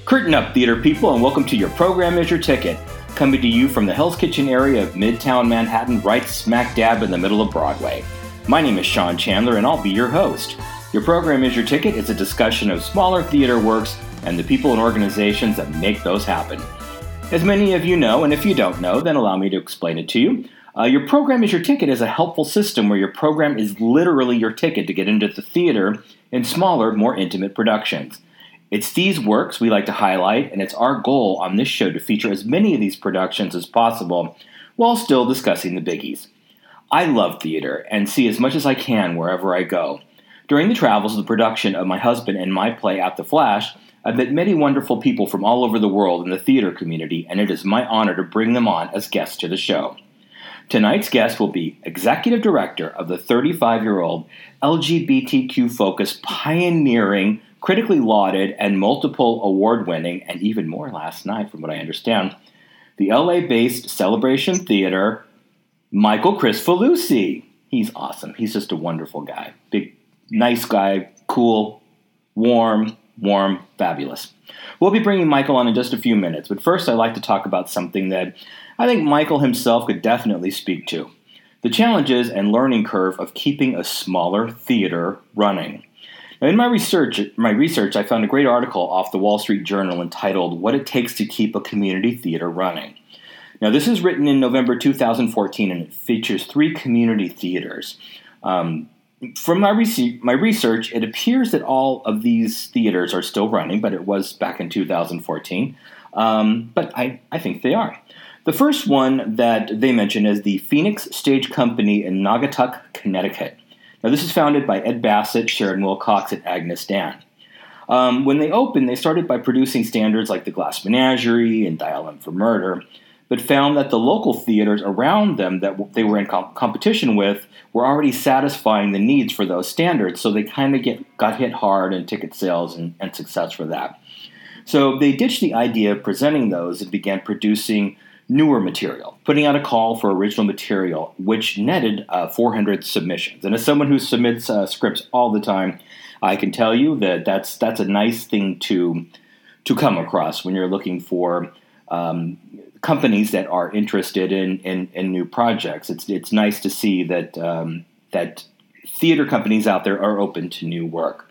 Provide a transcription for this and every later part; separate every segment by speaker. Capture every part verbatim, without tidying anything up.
Speaker 1: Curtain up, theater people, and welcome to Your Program is Your Ticket, coming to you from the Hell's Kitchen area of Midtown Manhattan, right smack dab in the middle of Broadway. My name is Sean Chandler, and I'll be your host. Your Program is Your Ticket is a discussion of smaller theater works and the people and organizations that make those happen. As many of you know, and if you don't know, then allow me to explain it to you. Uh, your Program is Your Ticket is a helpful system where your program is literally your ticket to get into the theater in smaller, more intimate productions. It's these works we like to highlight, and it's our goal on this show to feature as many of these productions as possible while still discussing the biggies. I love theater and see as much as I can wherever I go. During the travels of the production of my husband and my play At the Flash, I've met many wonderful people from all over the world in the theater community, and it is my honor to bring them on as guests to the show. Tonight's guest will be Executive Director of the thirty-five-year-old L G B T Q-focused, pioneering, critically lauded, and multiple award-winning, and even more last night from what I understand, the L A-based Celebration Theater, Michael Kricfalusi. He's awesome. He's just a wonderful guy. Big, nice guy, cool, warm, warm, fabulous. We'll be bringing Michael on in just a few minutes, but first I'd like to talk about something that I think Michael himself could definitely speak to: the challenges and learning curve of keeping a smaller theater running. Now, in my research, my research, I found a great article off the Wall Street Journal entitled "What It Takes to Keep a Community Theater Running." Now, this is written in November two thousand fourteen, and it features three community theaters. Um, from my, rec- my research, it appears that all of these theaters are still running, but it was back in two thousand fourteen. Um, but I, I think they are. The first one that they mention is the Phoenix Stage Company in Naugatuck, Connecticut. Now, this is founded by Ed Bassett, Sharon Wilcox, and Agnes Dan. Um, when they opened, they started by producing standards like The Glass Menagerie and Dial M for Murder, but found that the local theaters around them that they were in comp- competition with were already satisfying the needs for those standards, so they kind of get got hit hard in ticket sales and, and success for that. So they ditched the idea of presenting those and began producing newer material, putting out a call for original material, which netted uh, four hundred submissions. And as someone who submits uh, scripts all the time, I can tell you that that's that's a nice thing to to come across when you're looking for um, companies that are interested in, in, in new projects. It's it's nice to see that um, that theater companies out there are open to new work.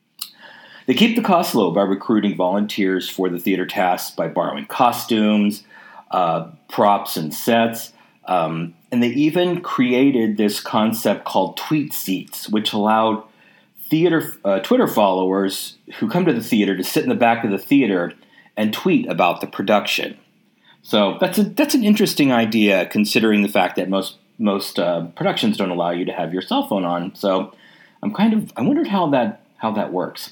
Speaker 1: They keep the costs low by recruiting volunteers for the theater tasks, by borrowing costumes, Uh, props and sets, um, and they even created this concept called tweet seats, which allowed theater uh, Twitter followers who come to the theater to sit in the back of the theater and tweet about the production. So that's a that's an interesting idea, considering the fact that most most uh, productions don't allow you to have your cell phone on. So I'm kind of I wondered how that how that works.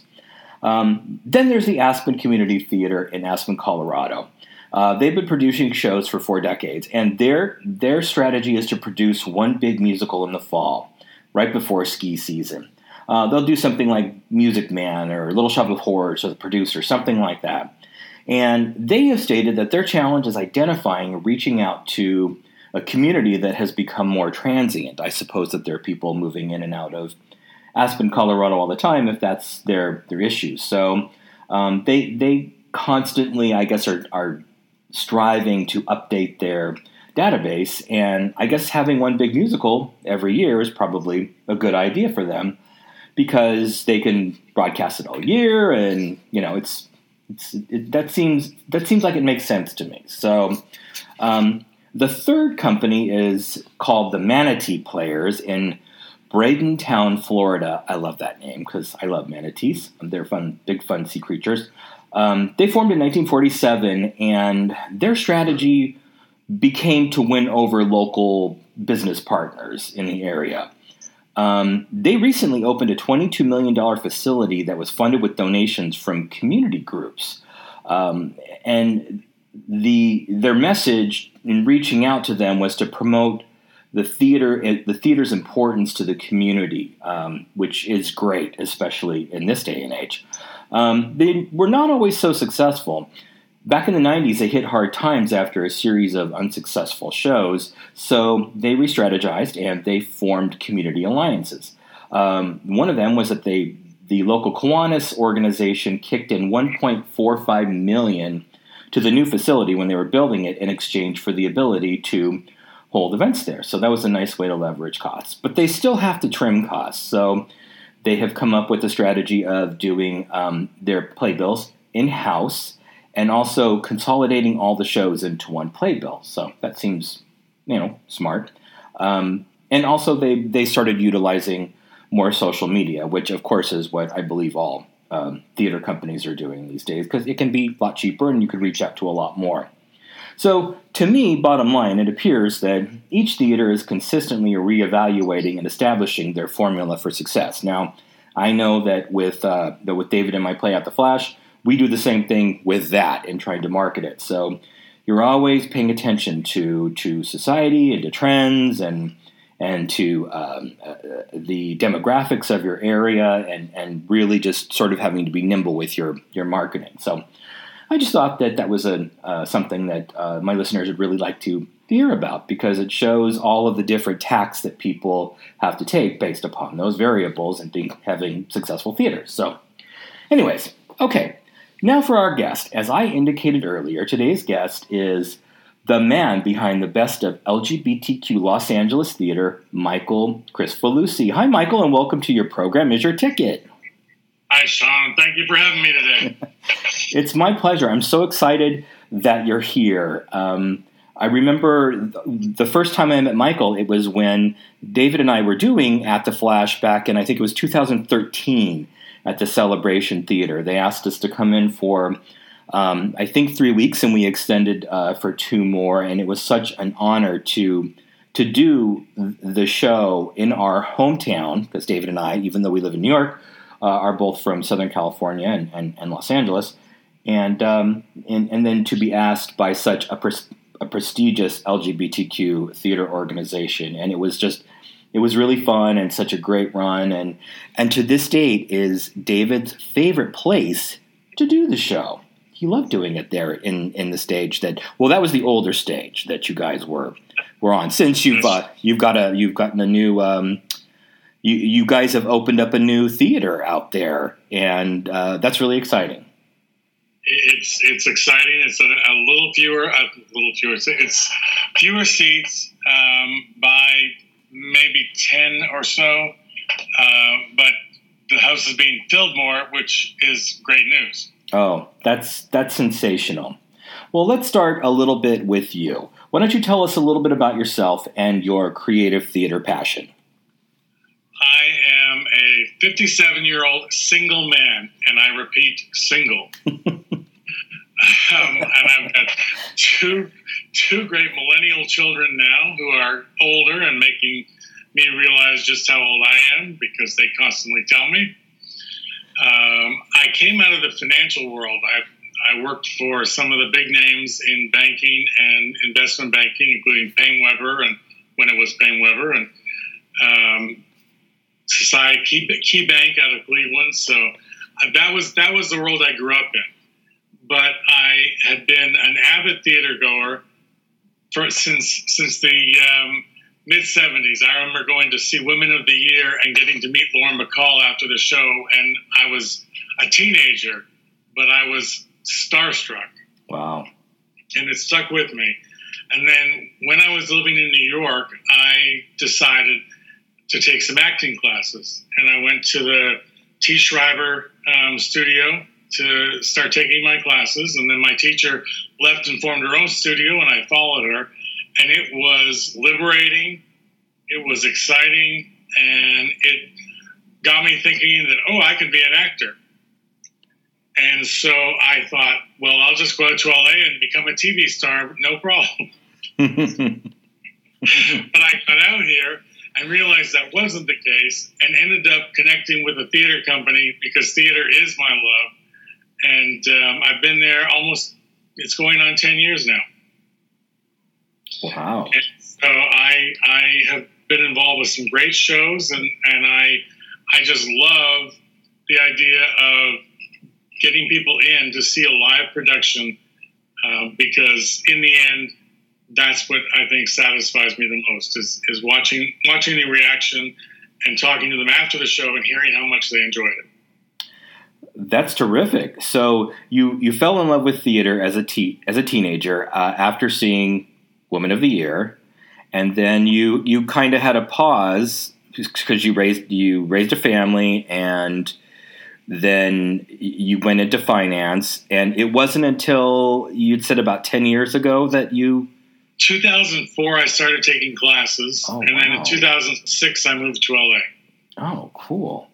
Speaker 1: Um, then there's the Aspen Community Theater in Aspen, Colorado. Uh, they've been producing shows for four decades, and their their strategy is to produce one big musical in the fall, right before ski season. Uh, they'll do something like Music Man or Little Shop of Horrors or The Producer, something like that. And they have stated that their challenge is identifying and reaching out to a community that has become more transient. I suppose that there are people moving in and out of Aspen, Colorado all the time, if that's their, their issue. So um, they they constantly, I guess, are are striving to update their database, and I guess having one big musical every year is probably a good idea for them because they can broadcast it all year, and you know it's it's it, that seems that seems like it makes sense to me. So um, the third company is called the Manatee Players in Bradentown, Florida. I love that name because I love manatees. They're fun, big fun sea creatures. Um, they formed in nineteen forty-seven, and their strategy became to win over local business partners in the area. Um, they recently opened a twenty-two million dollars facility that was funded with donations from community groups. Um, and the their message in reaching out to them was to promote the theater, the theater's importance to the community, um, which is great, especially in this day and age. Um, they were not always so successful. Back in the nineties, they hit hard times after a series of unsuccessful shows, so they re-strategized and they formed community alliances. Um, one of them was that they the local Kiwanis organization kicked in one point four five million dollars to the new facility when they were building it in exchange for the ability to hold events there. So that was a nice way to leverage costs. But they still have to trim costs. So they have come up with a strategy of doing um, their playbills in-house and also consolidating all the shows into one playbill. So that seems, you know, smart. Um, and also they, they started utilizing more social media, which of course is what I believe all um, theater companies are doing these days, because it can be a lot cheaper and you could reach out to a lot more. So to me, bottom line, it appears that each theater is consistently reevaluating and establishing their formula for success. Now, I know that with uh, that with David and my play At the Flash, we do the same thing with that in trying to market it. So you're always paying attention to to society and to trends and and to um, uh, the demographics of your area, and, and really just sort of having to be nimble with your, your marketing. So I just thought that that was a uh, something that uh, my listeners would really like to hear about, because it shows all of the different tacks that people have to take based upon those variables and being, having successful theaters. So anyways, okay, now for our guest. As I indicated earlier, today's guest is the man behind the best of L G B T Q Los Angeles theater, Michael Kricfalusi. Hi, Michael, and welcome to your program Is Your Ticket.
Speaker 2: Hi, Sean. Thank you for having me today.
Speaker 1: It's my pleasure. I'm so excited that you're here. Um, I remember the first time I met Michael, it was when David and I were doing At the Flash back in, I think it was two thousand thirteen at the Celebration Theater. They asked us to come in for Um, I think three weeks, and we extended uh, for two more, and it was such an honor to to do the show in our hometown, because David and I, even though we live in New York, uh, are both from Southern California and, and, and Los Angeles, and, um, and and then to be asked by such a, pres- a prestigious L G B T Q theater organization, and it was just it was really fun and such a great run, and and to this date is David's favorite place to do the show. He loved doing it there in, in the stage that well, that was the older stage that you guys were were on. Since you've uh, you've got a you've gotten a new um, you you guys have opened up a new theater out there, and uh, that's really exciting.
Speaker 2: It's it's exciting. It's a, a little fewer, a little fewer. It's fewer seats um, by maybe ten or so, uh, but the house is being filled more, which is great news.
Speaker 1: Oh, that's that's sensational. Well, let's start a little bit with you. Why don't you tell us a little bit about yourself and your creative theater passion?
Speaker 2: I am a fifty-seven-year-old single man, and I repeat, single. um, and I've got two two great millennial children now who are older and making me realize just how old I am, because they constantly tell me. Um, I came out of the financial world. I I worked for some of the big names in banking and investment banking, including PaineWebber, and when it was PaineWebber, and um, Society Key, Key Bank out of Cleveland. So that was that was the world I grew up in. But I had been an avid theater goer for since since the um, mid seventies. I remember going to see Women of the Year and getting to meet Lauren Bacall after the show, and I was a teenager, but I was starstruck.
Speaker 1: Wow.
Speaker 2: And it stuck with me. And then when I was living in New York, I decided to take some acting classes, and I went to the T. Schreiber um, studio to start taking my classes, and then my teacher left and formed her own studio, and I followed her. And it was liberating, it was exciting, and it got me thinking that, oh, I could be an actor. And so I thought, well, I'll just go out to L A and become a T V star, no problem. But I got out here and realized that wasn't the case, and ended up connecting with a theater company, because theater is my love. And um, I've been there almost, it's going on ten years now.
Speaker 1: Wow.
Speaker 2: And so I I have been involved with some great shows, and, and I I just love the idea of getting people in to see a live production, uh, because in the end, that's what I think satisfies me the most, is, is watching watching the reaction and talking to them after the show and hearing how much they enjoyed it.
Speaker 1: That's terrific. So you, you fell in love with theater as a te- as a teenager uh, after seeing Woman of the Year, and then you you kind of had a pause because you raised you raised a family, and then you went into finance. And it wasn't until you'd said about ten years ago that you.
Speaker 2: two thousand four, I started taking classes,
Speaker 1: oh,
Speaker 2: and
Speaker 1: wow.
Speaker 2: then in two thousand six, I moved to L A.
Speaker 1: Oh, cool.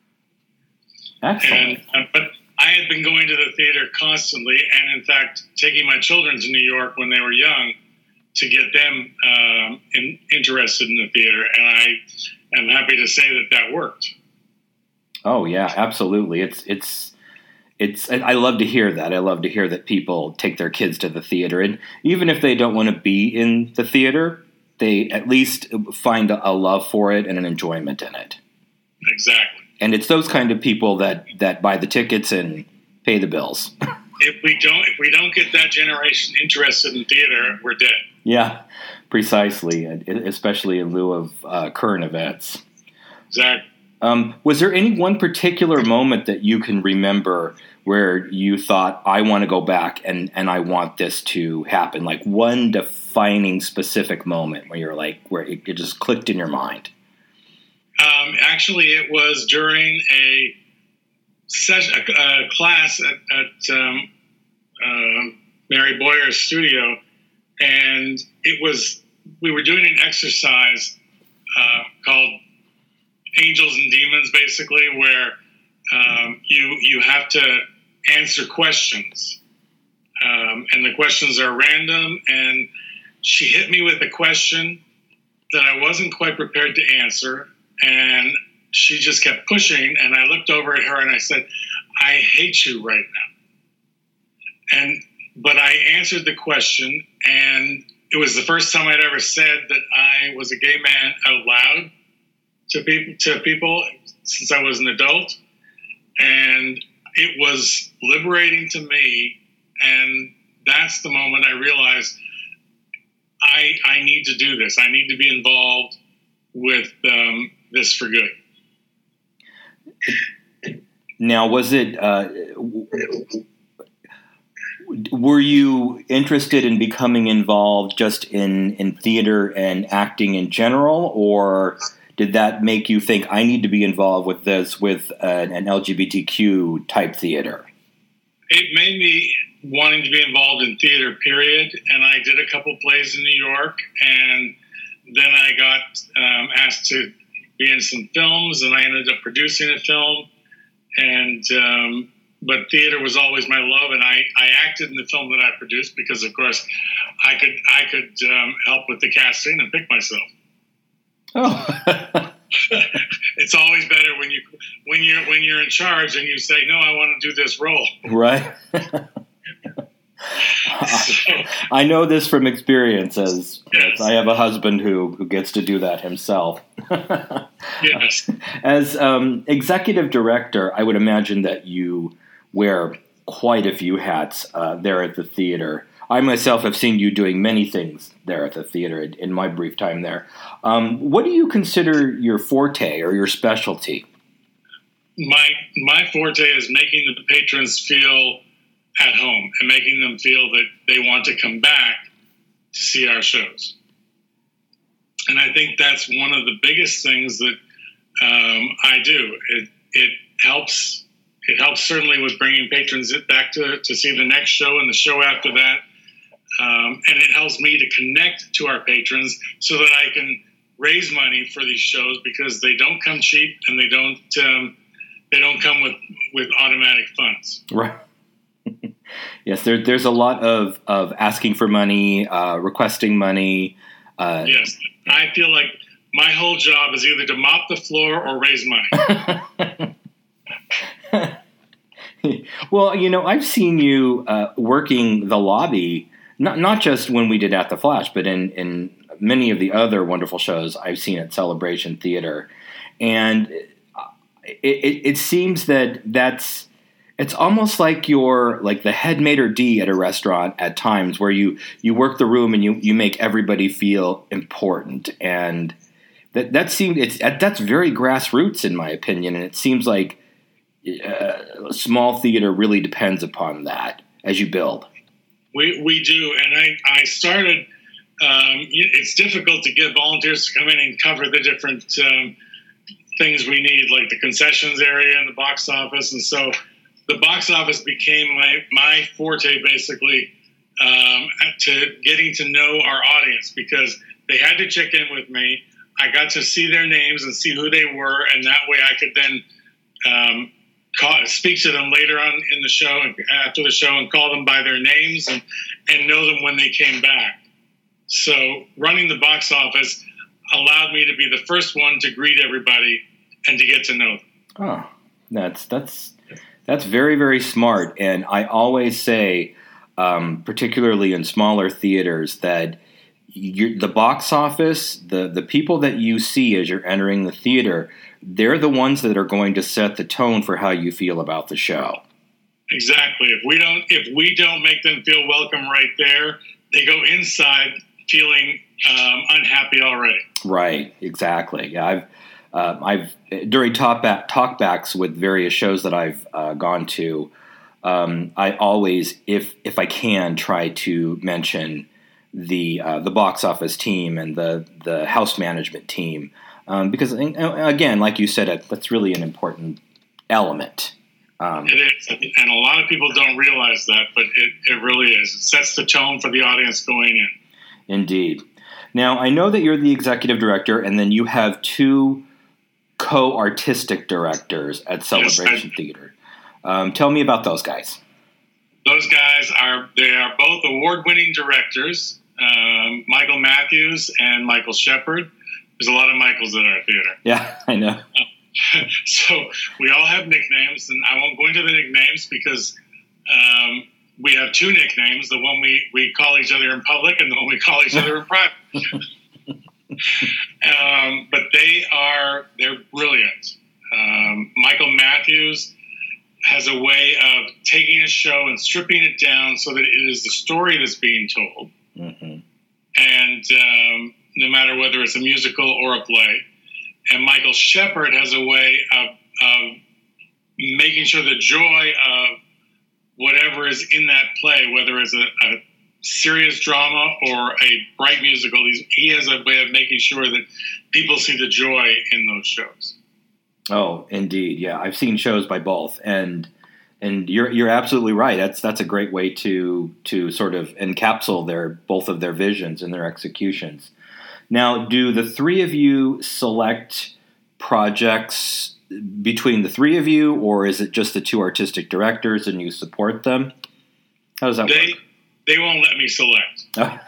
Speaker 1: Excellent.
Speaker 2: And, uh, but I had been going to the theater constantly, and in fact, taking my children to New York when they were young to get them um, in, interested in the theater, and I am happy to say that that worked.
Speaker 1: Oh yeah, absolutely. It's it's it's. I love to hear that. I love to hear that people take their kids to the theater, and even if they don't want to be in the theater, they at least find a love for it and an enjoyment in it.
Speaker 2: Exactly.
Speaker 1: And it's those kind of people that, that buy the tickets and pay the bills.
Speaker 2: If we don't, if we don't get that generation interested in theater, we're dead.
Speaker 1: Yeah, precisely, especially in lieu of uh, current events.
Speaker 2: Exactly.
Speaker 1: Um, was there any one particular moment that you can remember where you thought, I want to go back and, and I want this to happen? Like one defining specific moment where you're like, where it, it just clicked in your mind?
Speaker 2: Um, actually, it was during a, session, a, a class at, at um, uh, Mary Boyer's studio, and it was we were doing an exercise uh, called Angels and Demons, basically, where um, you you have to answer questions, um, and the questions are random. And she hit me with a question that I wasn't quite prepared to answer. And she just kept pushing, and I looked over at her and I said, I hate you right now. And but I answered the question, and it was the first time I'd ever said that I was a gay man out loud to people, to people since I was an adult. And it was liberating to me, and that's the moment I realized I I need to do this. I need to be involved with um, this for good.
Speaker 1: Now, was it, uh, were you interested in becoming involved just in, in theater and acting in general, or did that make you think, I need to be involved with this, with an, an L G B T Q type theater?
Speaker 2: It made me wanting to be involved in theater, period, and I did a couple plays in New York, and then I got um, asked to be in some films, and I ended up producing a film. And um, but theater was always my love, and I, I acted in the film that I produced because, of course, I could I could um, help with the casting and pick myself.
Speaker 1: Oh,
Speaker 2: it's always better when you when you're when you're in charge and you say, no, I want to do this role.
Speaker 1: Right.
Speaker 2: So,
Speaker 1: I know this from experience, as,
Speaker 2: yes.
Speaker 1: as I have a husband who, who gets to do that himself.
Speaker 2: Yes.
Speaker 1: As um, executive director, I would imagine that you wear quite a few hats uh, there at the theater. I myself have seen you doing many things there at the theater in, in my brief time there. Um, what do you consider your forte or your specialty?
Speaker 2: My my forte is making the patrons feel at home and making them feel that they want to come back to see our shows. And I think that's one of the biggest things that um, I do. It it helps. It helps certainly with bringing patrons back to, to see the next show and the show after that. Um, and it helps me to connect to our patrons so that I can raise money for these shows, because they don't come cheap and they don't um, they don't come with, with automatic funds.
Speaker 1: Right. Yes, there, there's a lot of, of asking for money, uh, requesting money. Uh,
Speaker 2: yes, I feel like my whole job is either to mop the floor or raise money.
Speaker 1: Well, you know, I've seen you uh, working the lobby, not not just when we did At the Flash, but in, in many of the other wonderful shows I've seen at Celebration Theater. And it, it, it seems that that's, it's almost like you're like the head maitre d' at a restaurant at times, where you, you work the room and you, you make everybody feel important. And that, that seemed, it's, that's very grassroots in my opinion. And it seems like uh, small theater really depends upon that as you build.
Speaker 2: We we do, and I I started. Um, it's difficult to get volunteers to come in and cover the different um, things we need, like the concessions area and the box office. And so the box office became my, my forte, basically, um, to getting to know our audience, because they had to check in with me. I got to see their names and see who they were, and that way I could then um, call, speak to them later on in the show, after the show, and call them by their names and, and know them when they came back. So running the box office allowed me to be the first one to greet everybody and to get to know them.
Speaker 1: Oh, that's that's that's very, very smart. And I always say, um, particularly in smaller theaters, that you're, the box office, the, the people that you see as you're entering the theater, they're the ones that are going to set the tone for how you feel about the show.
Speaker 2: Exactly. If we don't if we don't make them feel welcome right there, they go inside feeling um, unhappy already.
Speaker 1: Right, exactly. Yeah, I've uh, I've during talk back, talkbacks with various shows that I've uh, gone to, um, I always, if if I can, try to mention the uh, the box office team and the the house management team, um, because again, like you said, that's really an important element.
Speaker 2: Um, it is, and a lot of people don't realize that, but it, it really is. It sets the tone for the audience going in.
Speaker 1: Indeed. Now, I know that you're the executive director, and then you have two co-artistic directors at Celebration yes, I, Theater. Um, tell me about those guys.
Speaker 2: Those guys are, they are both award-winning directors, um, Michael Matthews and Michael Shepard. There's a lot of Michaels at our theater.
Speaker 1: Yeah, I know.
Speaker 2: So we all have nicknames, and I won't go into the nicknames because um, we have two nicknames, the one we, we call each other in public and the one we call each other in private. um, but they are, they're brilliant. Um, Michael Matthews has a way of taking a show and stripping it down so that it is the story that's being told. Mm-hmm. And um, no matter whether it's a musical or a play. And Michael Shepard has a way of, of making sure the joy of whatever is in that play, whether it's a, a serious drama or a bright musical, he has a way of making sure that people see the joy in those shows.
Speaker 1: Oh, indeed. Yeah, I've seen shows by both, and and you're you're absolutely right. That's that's a great way to to sort of encapsulate their both of their visions and their executions. Now, do the three of you select projects between the three of you, or is it just the two artistic directors and you support them? How does that
Speaker 2: they,
Speaker 1: work?
Speaker 2: They won't let me select. uh,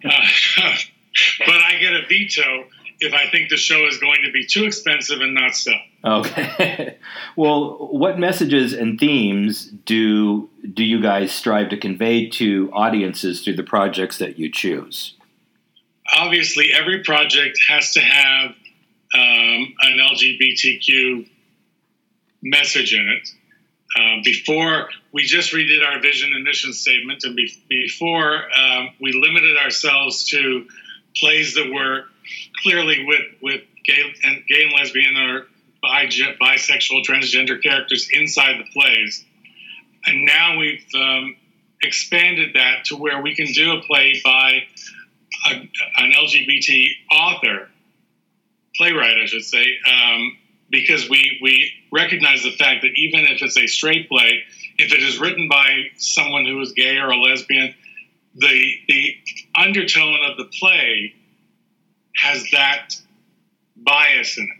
Speaker 2: but I get a veto if I think the show is going to be too expensive and not sell.
Speaker 1: Okay. Well, what messages and themes do do you guys strive to convey to audiences through the projects that you choose?
Speaker 2: Obviously, every project has to have um, an L G B T Q message in it. Uh, before, we just redid our vision and mission statement, and be, before um, we limited ourselves to plays that were clearly with, with gay, and gay and lesbian or bi, bisexual, transgender characters inside the plays. And now we've um, expanded that to where we can do a play by A, an L G B T author, playwright, I should say, um, because we, we recognize the fact that even if it's a straight play, if it is written by someone who is gay or a lesbian, the the undertone of the play has that bias in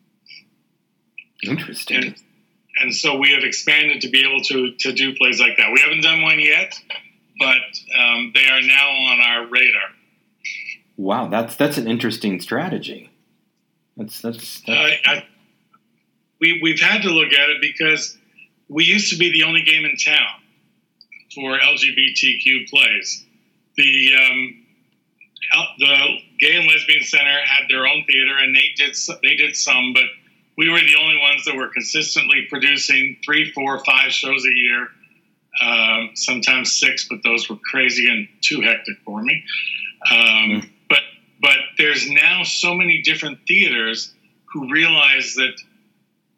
Speaker 2: it.
Speaker 1: Interesting.
Speaker 2: And, and so we have expanded to be able to, to do plays like that. We haven't done one yet, but um, they are now on our radar.
Speaker 1: Wow, that's that's an interesting strategy. That's that's. that's...
Speaker 2: Uh, I, we we've had to look at it because we used to be the only game in town for L G B T Q plays. The um, the Gay and Lesbian Center had their own theater, and they did they did some, but we were the only ones that were consistently producing three, four, five shows a year. Um, sometimes six, but those were crazy and too hectic for me. Um, mm. But but there's now so many different theaters who realize that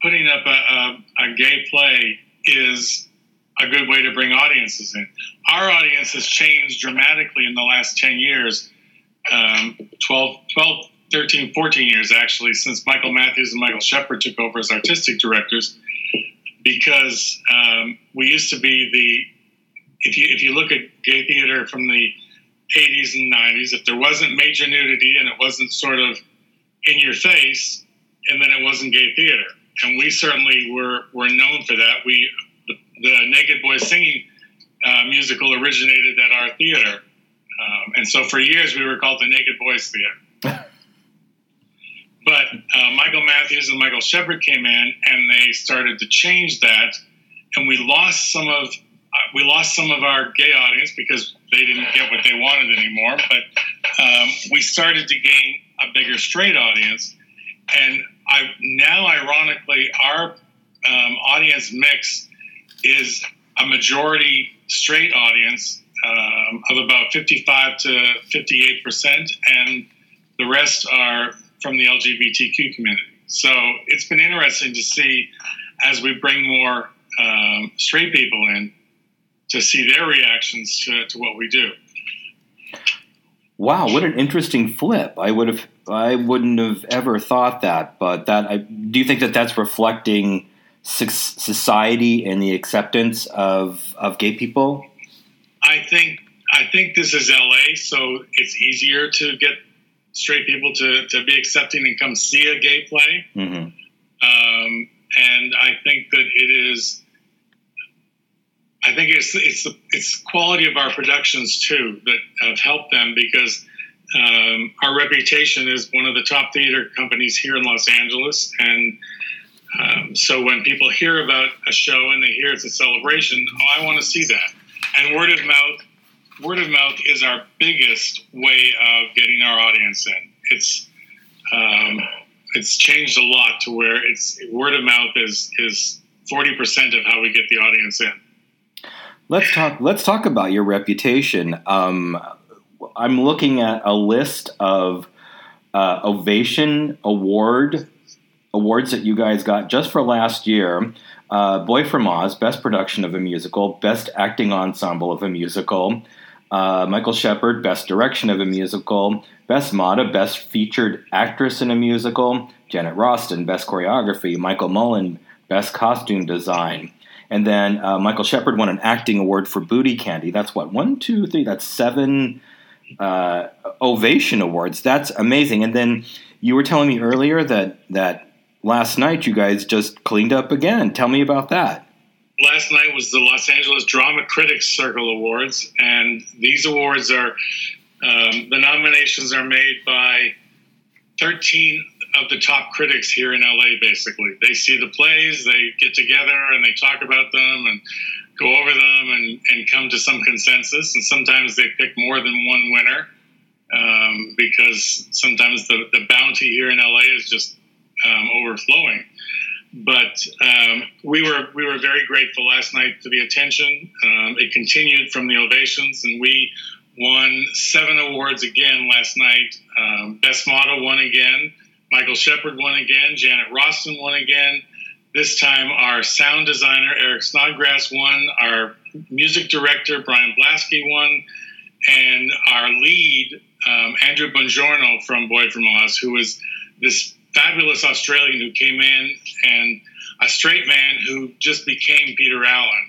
Speaker 2: putting up a, a, a gay play is a good way to bring audiences in. Our audience has changed dramatically in the last ten years, um, twelve, twelve, thirteen, fourteen years actually, since Michael Matthews and Michael Shepard took over as artistic directors, because um, we used to be the, if you if you look at gay theater from the eighties and nineties, if there wasn't major nudity and it wasn't sort of in your face, and then it wasn't gay theater. And we certainly were, were known for that. We the, the Naked Boys Singing uh, musical originated at our theater. Um, and so for years we were called the Naked Boys Theater. But uh, Michael Matthews and Michael Shepard came in and they started to change that. And we lost some of uh, we lost some of our gay audience because they didn't get what they wanted anymore. But um, we started to gain a bigger straight audience. And I now, ironically, our um, audience mix is a majority straight audience um, of about fifty-five to fifty-eight percent, and the rest are from the L G B T Q community. So it's been interesting to see, as we bring more um, straight people in, to see their reactions to, to what we do.
Speaker 1: Wow, what an interesting flip! I would have, I wouldn't have ever thought that. But that, I, do you think that that's reflecting society and the acceptance of of gay people?
Speaker 2: I think I think this is L A, so it's easier to get straight people to, to be accepting and come see a gay play. Mm-hmm. Um, and I think that it is. I think it's it's the it's quality of our productions too that have helped them, because um, our reputation is one of the top theater companies here in Los Angeles, and um, so when people hear about a show and they hear it's a celebration, oh, I want to see that. And word of mouth, word of mouth is our biggest way of getting our audience in. It's um, it's changed a lot to where it's word of mouth is is forty percent of how we get the audience in.
Speaker 1: Let's talk. Let's talk about your reputation. Um, I'm looking at a list of uh, Ovation Award awards that you guys got just for last year. Uh, Boy from Oz, Best Production of a Musical, Best Acting Ensemble of a Musical. Uh, Michael Shepard, Best Direction of a Musical. Best Mata, Best Featured Actress in a Musical. Janet Roston, Best Choreography. Michael Mullen, Best Costume Design. And then uh, Michael Shepard won an acting award for Booty Candy. That's what, one, two, three, that's seven uh, Ovation awards. That's amazing. And then you were telling me earlier that, that last night you guys just cleaned up again. Tell me about that.
Speaker 2: Last night was the Los Angeles Drama Critics Circle Awards. And these awards are, um, the nominations are made by thirteen of the top critics here in L A, basically. They see the plays, they get together and they talk about them and go over them and, and come to some consensus. And sometimes they pick more than one winner um, because sometimes the, the bounty here in L A is just um, overflowing. But um, we were we were very grateful last night for the attention. Um, it continued from the ovations, and we won seven awards again last night. Um, Best Model won again. Michael Shepard won again. Janet Roston won again. This time our sound designer, Eric Snodgrass, won. Our music director, Brian Blasky, won. And our lead, um, Andrew Bongiorno from Boy from Oz, who was this fabulous Australian who came in, and a straight man who just became Peter Allen.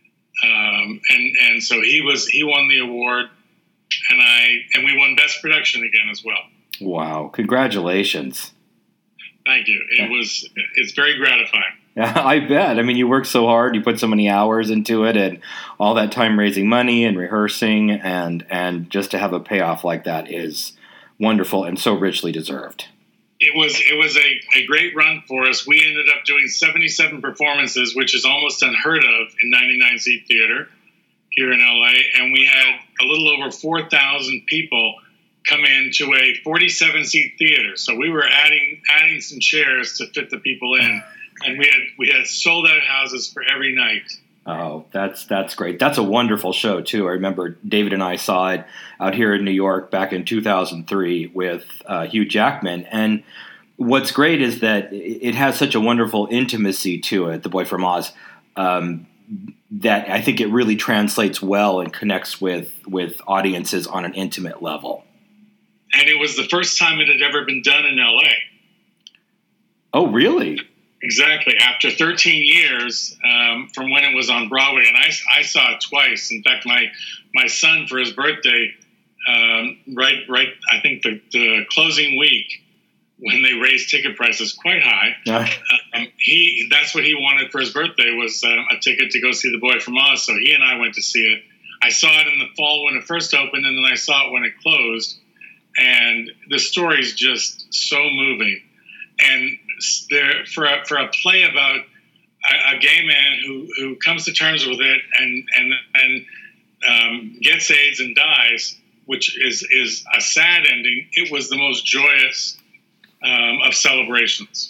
Speaker 2: Um, and, and so he was he won the award, and I and we won Best Production again as well.
Speaker 1: Wow. Congratulations.
Speaker 2: Thank you. It was, it's very gratifying.
Speaker 1: Yeah, I bet. I mean, you work so hard, you put so many hours into it, and all that time raising money and rehearsing, and, and just to have a payoff like that is wonderful and so richly deserved.
Speaker 2: It was, it was a, a great run for us. We ended up doing seventy-seven performances, which is almost unheard of in ninety-nine seat theater here in L A. And we had a little over four thousand people come into a forty-seven seat theater. So we were adding adding some chairs to fit the people in, and we had we had sold out houses for every night.
Speaker 1: Oh, that's that's great. That's a wonderful show too. I remember David and I saw it out here in New York back in two thousand three with uh, Hugh Jackman, and what's great is that it has such a wonderful intimacy to it, The Boy from Oz, um, that I think it really translates well and connects with, with audiences on an intimate level.
Speaker 2: And it was the first time it had ever been done in L A.
Speaker 1: Oh, really?
Speaker 2: Exactly. After thirteen years um, from when it was on Broadway, and I, I saw it twice. In fact, my my son, for his birthday, um, right, right, I think the, the closing week, when they raised ticket prices quite high,
Speaker 1: yeah.
Speaker 2: um, he that's what he wanted for his birthday was um, a ticket to go see The Boy from Oz. So he and I went to see it. I saw it in the fall when it first opened, and then I saw it when it closed. And the story is just so moving. And there, for a, for a play about a, a gay man who, who comes to terms with it and and and um, gets AIDS and dies, which is is a sad ending, it was the most joyous um, of celebrations.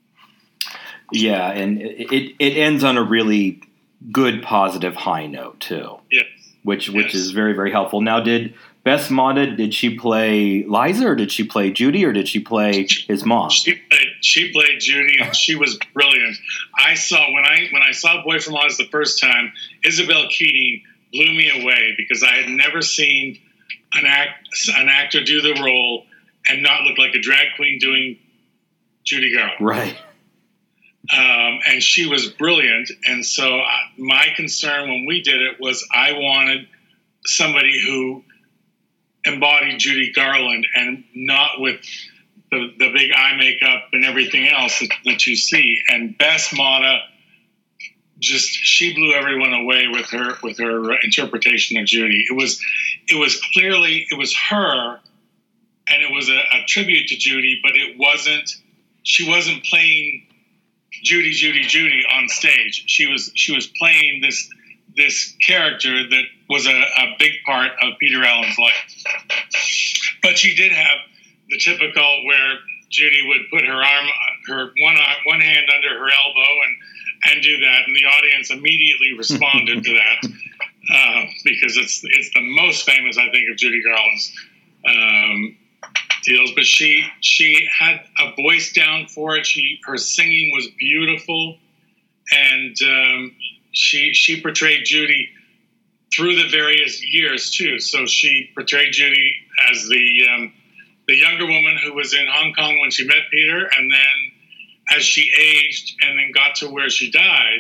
Speaker 1: Yeah, and it it ends on a really good, positive high note too.
Speaker 2: Yes.
Speaker 1: Which which
Speaker 2: yes.
Speaker 1: is very, very helpful. Now, did Bess Mata, did she play Liza, or did she play Judy, or did she play his mom?
Speaker 2: She played, she played Judy, and she was brilliant. I saw when I when I saw Boy from Oz the first time, Isabel Keating blew me away because I had never seen an act an actor do the role and not look like a drag queen doing Judy Garland.
Speaker 1: Right.
Speaker 2: Um, and she was brilliant. And so my concern when we did it was I wanted somebody who embodied Judy Garland and not with the, the big eye makeup and everything else that, that you see. And Bess Mata, just she blew everyone away with her with her interpretation of Judy. It was it was clearly it was her, and it was a, a tribute to Judy, but it wasn't. She wasn't playing Judy, Judy, Judy on stage. She was she was playing this this character that was a, a big part of Peter Allen's life. But she did have the typical where Judy would put her arm, her one arm, one hand under her elbow and, and do that, and the audience immediately responded to that uh, because it's it's the most famous, I think, of Judy Garland's um, deals. But she she had a voice down for it. She her singing was beautiful, and um, she she portrayed Judy through the various years too. So she portrayed Judy as the um, the younger woman who was in Hong Kong when she met Peter, and then as she aged and then got to where she died,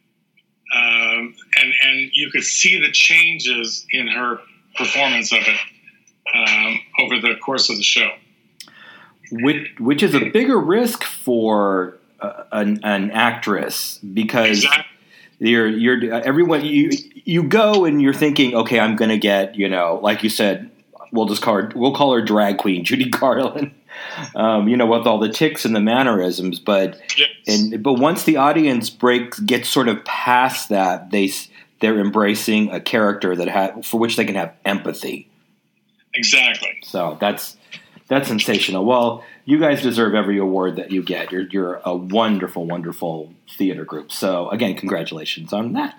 Speaker 2: um, and and you could see the changes in her performance of it um, over the course of the show.
Speaker 1: Which which is a bigger risk for uh, an, an actress because.
Speaker 2: Exactly.
Speaker 1: You're, you're, everyone, you, you go and you're thinking, okay, I'm going to get, you know, like you said, we'll just call her, we'll call her drag queen, Judy Garland, um, you know, with all the tics and the mannerisms. But,
Speaker 2: yes.
Speaker 1: and, but once the audience breaks, gets sort of past that, they, they're embracing a character that ha- for which they can have empathy.
Speaker 2: Exactly.
Speaker 1: So that's, that's sensational. Well, you guys deserve every award that you get. You're you're a wonderful, wonderful theater group. So, again, congratulations on that.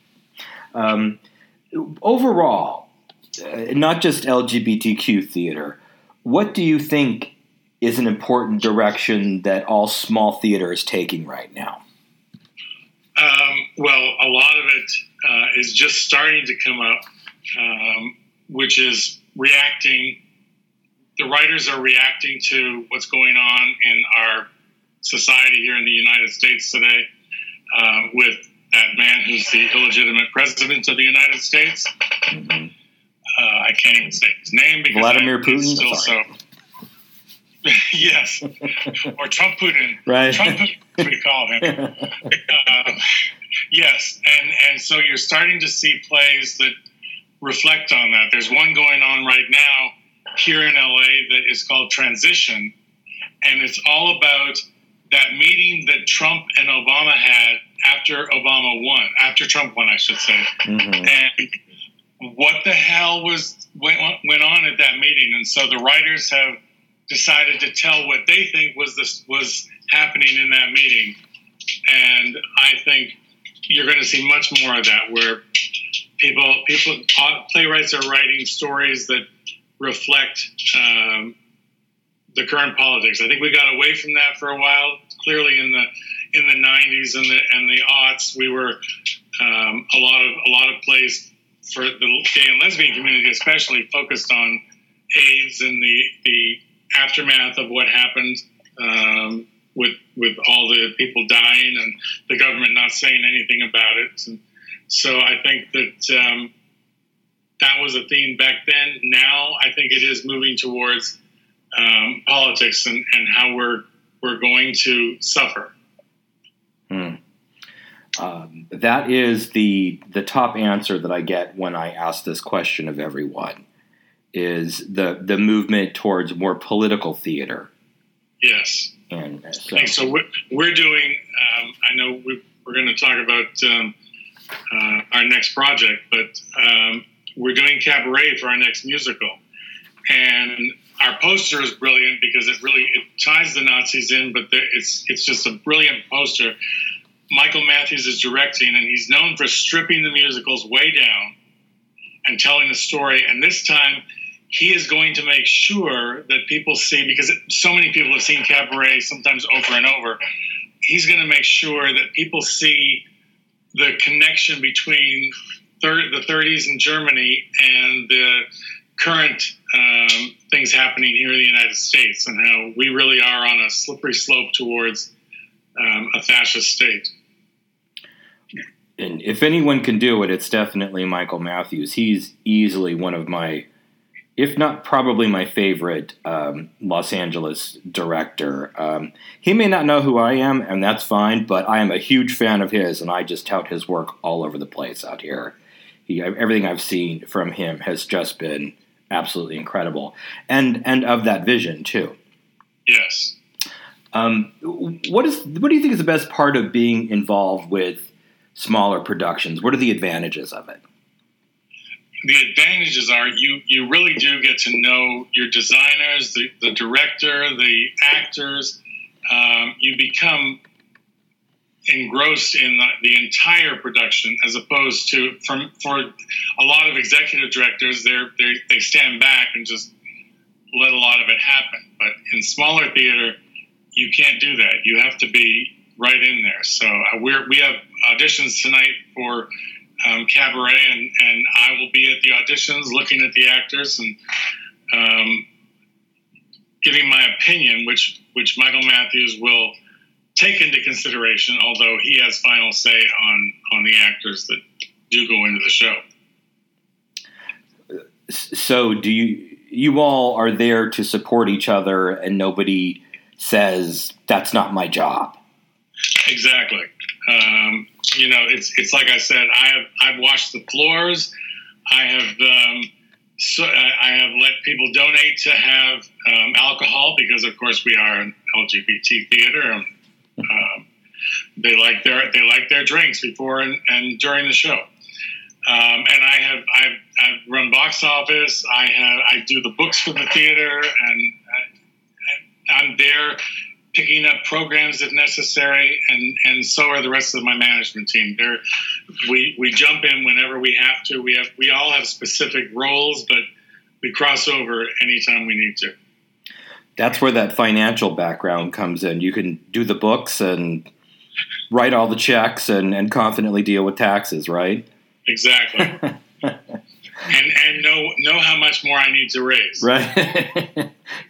Speaker 1: Um, overall, uh, not just L G B T Q theater, what do you think is an important direction that all small theater is taking right now?
Speaker 2: Um, well, a lot of it uh, is just starting to come up, um, which is reacting. The writers are reacting to what's going on in our society here in the United States today uh, with that man who's the illegitimate president of the United States. Mm-hmm. Uh, I can't even say his name because
Speaker 1: Vladimir
Speaker 2: I,
Speaker 1: Putin.
Speaker 2: Still
Speaker 1: Sorry.
Speaker 2: So. Yes, or Trump Putin.
Speaker 1: Right.
Speaker 2: Trump Putin, we call him. uh, yes, and and so you're starting to see plays that reflect on that. There's one going on right now here in L A that is called Transition, and it's all about that meeting that Trump and Obama had after Obama won, after Trump won, I should say. Mm-hmm. And what the hell was went, went on at that meeting? And so the writers have decided to tell what they think was this was happening in that meeting, and I think you're going to see much more of that, where people, people, playwrights are writing stories that reflect um, the current politics. I think we got away from that for a while. Clearly, in the in the nineties and the and the aughts, we were um, a lot of a lot of plays for the gay and lesbian community, especially focused on AIDS and the the aftermath of what happened um, with with all the people dying and the government not saying anything about it. And so I think that um, that was a theme back then. Now I think it is moving towards um, politics and, and how we're we're going to suffer.
Speaker 1: Hmm. Um, that is the the top answer that I get when I ask this question of everyone, is the the movement towards more political theater.
Speaker 2: Yes.
Speaker 1: And so,
Speaker 2: and so we're, we're doing, um, I know we, we're going to talk about um, uh, our next project, but um, we're doing cabaret for our next musical. And our poster is brilliant because it really it ties the Nazis in, but there, it's it's just a brilliant poster. Michael Matthews is directing, and he's known for stripping the musicals way down and telling the story. And this time, he is going to make sure that people see, because it, so many people have seen cabaret sometimes over and over, he's going to make sure that people see the connection between thir- the thirties in Germany and the current um, things happening here in the United States, and how we really are on a slippery slope towards um, a fascist state.
Speaker 1: And if anyone can do it, it's definitely Michael Matthews. He's easily one of my, if not probably my favorite um, Los Angeles director. Um, he may not know who I am, and that's fine, but I am a huge fan of his, and I just tout his work all over the place out here. He, everything I've seen from him has just been absolutely incredible, and and of that vision too.
Speaker 2: Yes.
Speaker 1: Um, what is what do you think is the best part of being involved with smaller productions? What are the advantages of it?
Speaker 2: The advantages are you, you really do get to know your designers, the, the director, the actors. Um, you become engrossed in the, the entire production, as opposed to from for a lot of executive directors, they're, they're, they stand back and just let a lot of it happen. But in smaller theater, you can't do that. You have to be right in there. So uh, we're, we have auditions tonight for um, cabaret, and, and I will be at the auditions looking at the actors and um, giving my opinion, which which Michael Matthews will take into consideration, although he has final say on, on the actors that do go into the show.
Speaker 1: So do you you all are there to support each other, and nobody says, that's not my job?
Speaker 2: Exactly. Um, you know, it's it's like I said, I have I've washed the floors. I have um, so I, I have let people donate to have um, alcohol, because of course we are an L G B T theater. And, um, they like their they like their drinks before and, and during the show. Um, and I have I've, I've run box office. I have I do the books for the theater, and I, I'm there picking up programs if necessary, and, and so are the rest of my management team. There, we we jump in whenever we have to. We have we all have specific roles, but we cross over anytime we need to.
Speaker 1: That's where that financial background comes in. You can do the books and write all the checks and, and confidently deal with taxes, right?
Speaker 2: Exactly. and and know know how much more I need to raise.
Speaker 1: Right.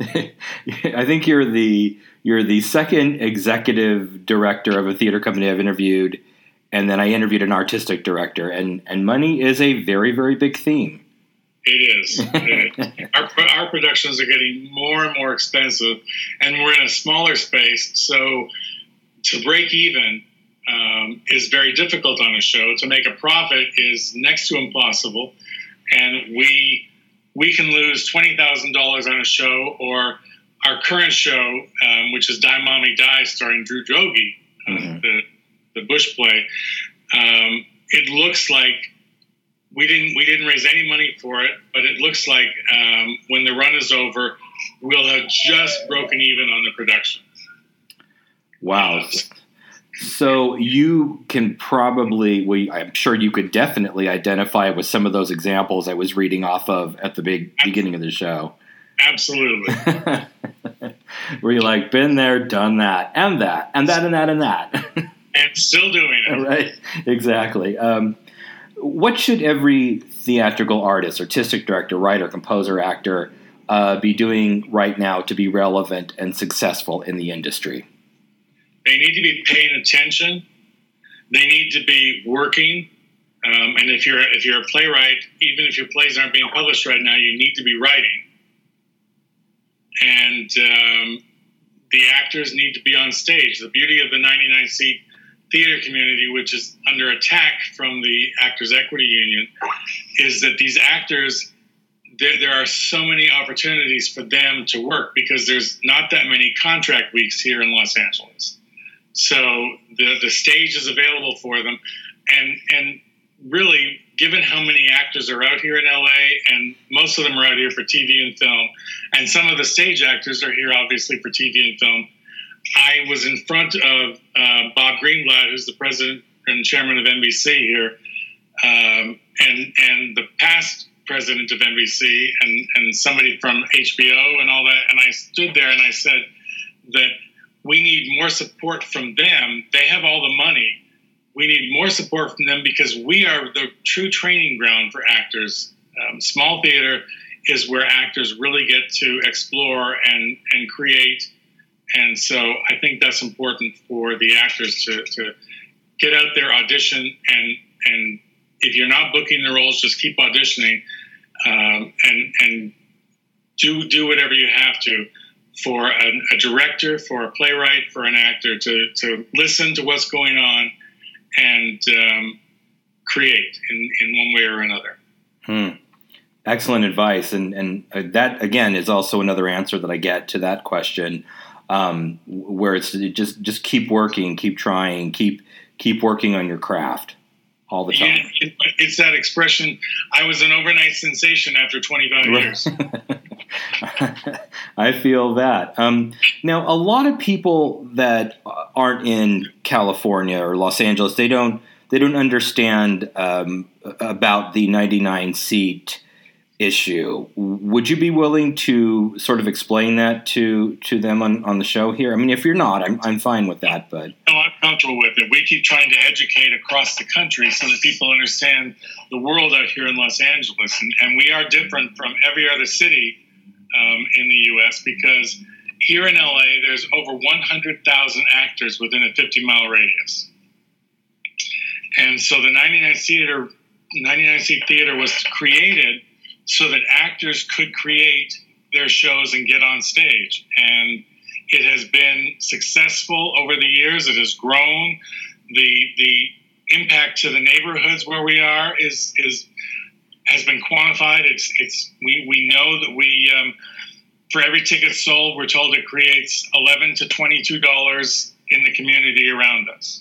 Speaker 1: I think you're the you're the second executive director of a theater company I've interviewed, and then I interviewed an artistic director, and, and money is a very, very big theme.
Speaker 2: It is. It is. Our, our productions are getting more and more expensive, and we're in a smaller space, so to break even um, is very difficult on a show. To make a profit is next to impossible, and we we can lose twenty thousand dollars on a show, or our current show, um, which is Die Mommy Die, starring Drew Droege, mm-hmm. uh, the, the Bush play, um, it looks like We didn't we didn't raise any money for it, but it looks like um, when the run is over, we'll have just broken even on the production.
Speaker 1: Wow. Uh, so you can probably, well, I'm sure you could definitely identify with some of those examples I was reading off of at the big beginning of the show.
Speaker 2: Absolutely.
Speaker 1: Where you're like, been there, done that, and that, and that, and that, and that.
Speaker 2: And still doing it.
Speaker 1: Right, exactly. Um, what should every theatrical artist, artistic director, writer, composer, actor uh, be doing right now to be relevant and successful in the industry?
Speaker 2: They need to be paying attention. They need to be working. Um, and if you're if you're a playwright, even if your plays aren't being published right now, you need to be writing. And um, the actors need to be on stage. The beauty of the ninety-nine seat theater community, which is under attack from the Actors Equity Union, is that these actors, there, there are so many opportunities for them to work because there's not that many contract weeks here in Los Angeles. So the the stage is available for them. And and really, given how many actors are out here in L A, and most of them are out here for T V and film, and some of the stage actors are here obviously for T V and film, I was in front of uh, Bob Greenblatt, who's the president and chairman of N B C here, um, and and the past president of N B C, and, and somebody from H B O and all that, and I stood there and I said that we need more support from them. They have all the money. We need more support from them because we are the true training ground for actors. Um, small theater is where actors really get to explore and, and create. And so I think that's important for the actors to, to get out there, audition, and and if you're not booking the roles, just keep auditioning, um, and and do do whatever you have to for a, a director, for a playwright, for an actor to to listen to what's going on and um, create in, in one way or another.
Speaker 1: Hmm. Excellent advice, and and uh, that again is also another answer that I get to that question. Um, where it's just just keep working, keep trying, keep keep working on your craft all the time.
Speaker 2: Yeah, it, it's that expression, I was an overnight sensation after twenty-five years.
Speaker 1: I feel that. Um, now, a lot of people that aren't in California or Los Angeles, they don't they don't understand um, about the ninety-nine seat issue. Would you be willing to sort of explain that to to them on, on the show here? I mean, if you're not, I'm I'm fine with that. But
Speaker 2: no, I'm comfortable with it. We keep trying to educate across the country so that people understand the world out here in Los Angeles, and, and we are different from every other city um, in the U S because here in L A there's over one hundred thousand actors within a fifty mile radius, and so the ninety-nine seat theater was created so that actors could create their shows and get on stage. And it has been successful over the years. It has grown. The the impact to the neighborhoods where we are is is has been quantified. It's it's we, we know that we um, for every ticket sold, we're told it creates eleven to twenty-two dollars in the community around us.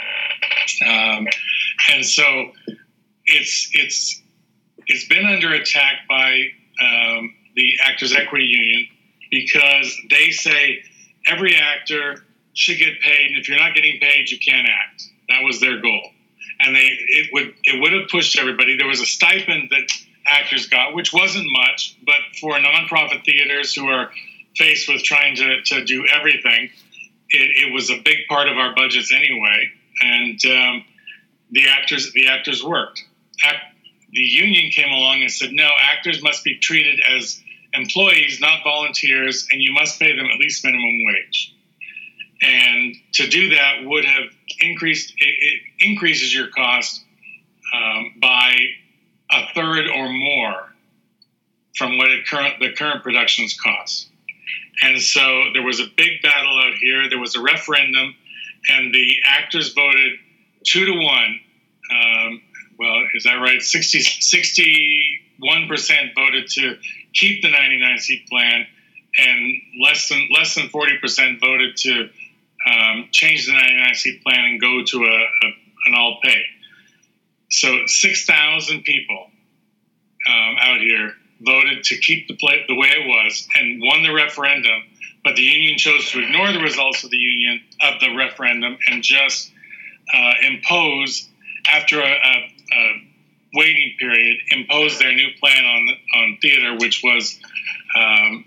Speaker 2: Um, and so it's it's It's been under attack by um, the Actors Equity Union because they say every actor should get paid, and if you're not getting paid, you can't act. That was their goal, and they it would it would have pushed everybody. There was a stipend that actors got, which wasn't much, but for nonprofit theaters who are faced with trying to, to do everything, it, it was a big part of our budgets anyway, and um, the actors the actors worked. Act, The union came along and said, no, actors must be treated as employees, not volunteers, and you must pay them at least minimum wage. And to do that would have increased, it, it increases your cost um, by a third or more from what it current, the current productions cost. And so there was a big battle out here. There was a referendum, and the actors voted two to one. Um, Well, is that right? sixty, sixty-one percent voted to keep the ninety-nine seat plan, and less than less than forty percent voted to um, change the ninety-nine seat plan and go to a, a an all pay. So six thousand people um, out here voted to keep the play the way it was and won the referendum, but the union chose to ignore the results of the union of the referendum and just uh, impose after a, a Uh, waiting period, imposed their new plan on on theater, which was um,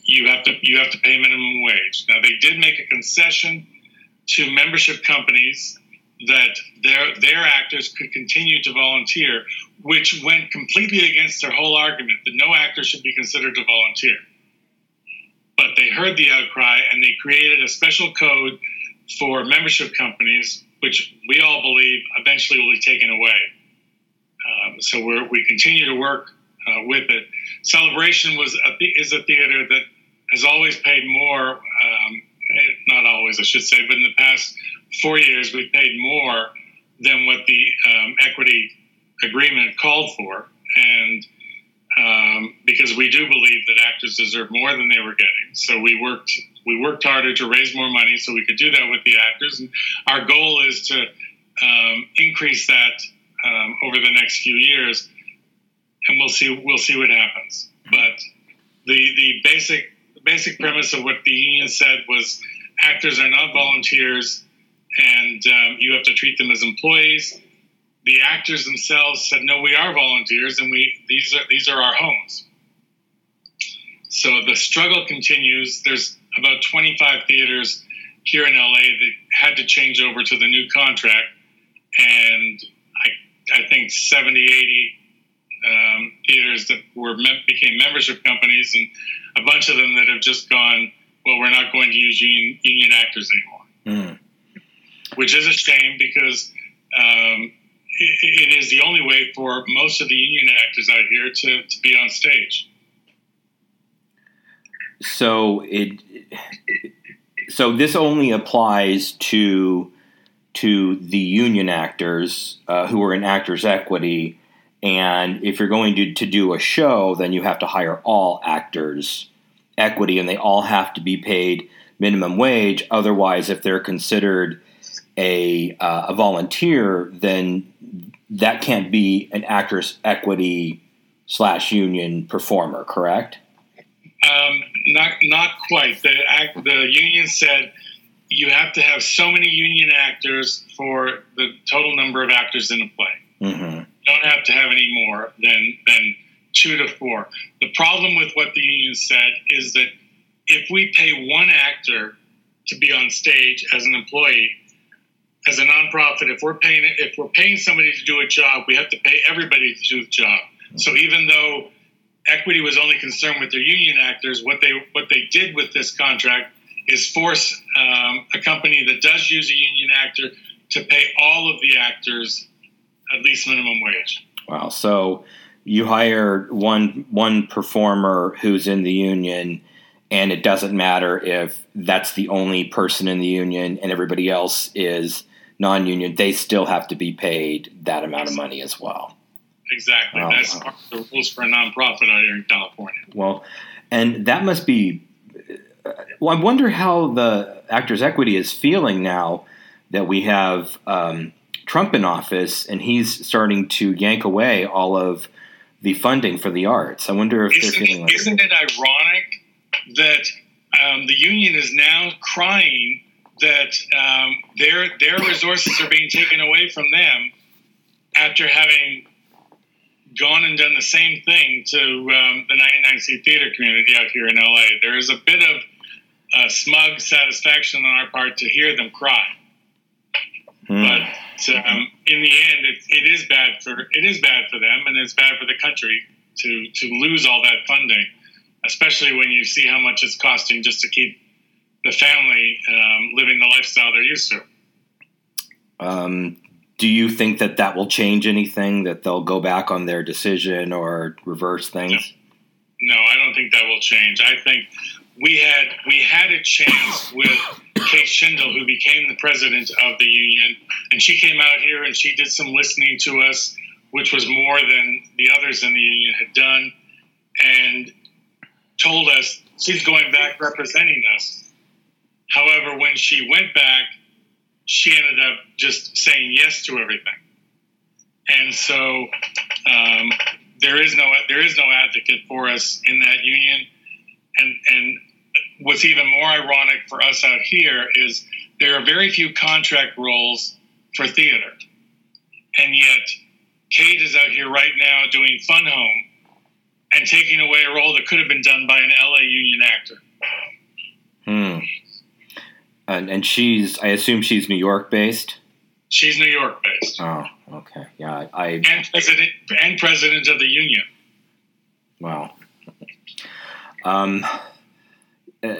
Speaker 2: you have to you have to pay minimum wage. Now, they did make a concession to membership companies that their their actors could continue to volunteer, which went completely against their whole argument that no actor should be considered to volunteer. But they heard the outcry, and they created a special code for membership companies, which we all believe eventually will be taken away. Um, so we're, we continue to work uh, with it. Celebration was a, is a theater that has always paid more, um, not always, I should say, but in the past four years, we've paid more than what the um, equity agreement called for. And um, because we do believe that actors deserve more than they were getting. So we worked we worked harder to raise more money so we could do that with the actors. And our goal is to um, increase that um, over the next few years, and we'll see we'll see what happens. But the the basic the basic premise of what the union said was actors are not volunteers, and um, you have to treat them as employees. The actors themselves said, "No, we are volunteers, and we these are these are our homes." So the struggle continues. There's about twenty-five theaters here in L A that had to change over to the new contract, and I I think seventy, eighty um, theaters that were became membership companies, and a bunch of them that have just gone, well, we're not going to use union, union actors anymore, mm. which is a shame because um, it, it is the only way for most of the union actors out here to, to be on stage.
Speaker 1: So it, so this only applies to to the union actors uh, who are in Actors Equity, and if you're going to, to do a show, then you have to hire all Actors Equity, and they all have to be paid minimum wage. Otherwise, if they're considered a uh, a volunteer, then that can't be an Actors Equity slash union performer, correct?
Speaker 2: Um, not not quite. The act, the union said you have to have so many union actors for the total number of actors in a play. Mm-hmm. You don't have to have any more than than two to four. The problem with what the union said is that if we pay one actor to be on stage as an employee, as a nonprofit, if we're paying if we're paying somebody to do a job, we have to pay everybody to do the job. So even though Equity was only concerned with their union actors, what they what they did with this contract is force um, a company that does use a union actor to pay all of the actors at least minimum wage.
Speaker 1: Wow! So you hire one one performer who's in the union, and it doesn't matter if that's the only person in the union and everybody else is non-union; they still have to be paid that amount of money as well.
Speaker 2: Exactly. Oh, That's wow. the rules for a nonprofit out here in California.
Speaker 1: Well, and that must be – well, I wonder how the Actors Equity is feeling now that we have um, Trump in office and he's starting to yank away all of the funding for the arts. I wonder if
Speaker 2: isn't
Speaker 1: they're feeling like
Speaker 2: Isn't it ironic that um, the union is now crying that um, their their resources are being taken away from them after having – gone and done the same thing to um, the ninety-nine C theater community out here in L A. There is a bit of uh, smug satisfaction on our part to hear them cry. Hmm. But um, in the end, it, it is bad for it is bad for them, and it's bad for the country to to lose all that funding, especially when you see how much it's costing just to keep the family um, living the lifestyle they're used to.
Speaker 1: Um. Do you think that that will change anything, that they'll go back on their decision or reverse things?
Speaker 2: No, no I don't think that will change. I think we had we had a chance with Kate Shindle, who became the president of the union, and she came out here and she did some listening to us, which was more than the others in the union had done, and told us she's going back representing us. However, when she went back, she ended up just saying yes to everything. And so um, there is no there is no advocate for us in that union. And, and what's even more ironic for us out here is there are very few contract roles for theater. And yet Kate is out here right now doing Fun Home, and taking away a role that could have been done by an L A union actor.
Speaker 1: Hmm. And, and she's, I assume she's New York based?
Speaker 2: She's New York based.
Speaker 1: Oh, okay. Yeah, I.
Speaker 2: And president and president of the union.
Speaker 1: Wow. Um, uh,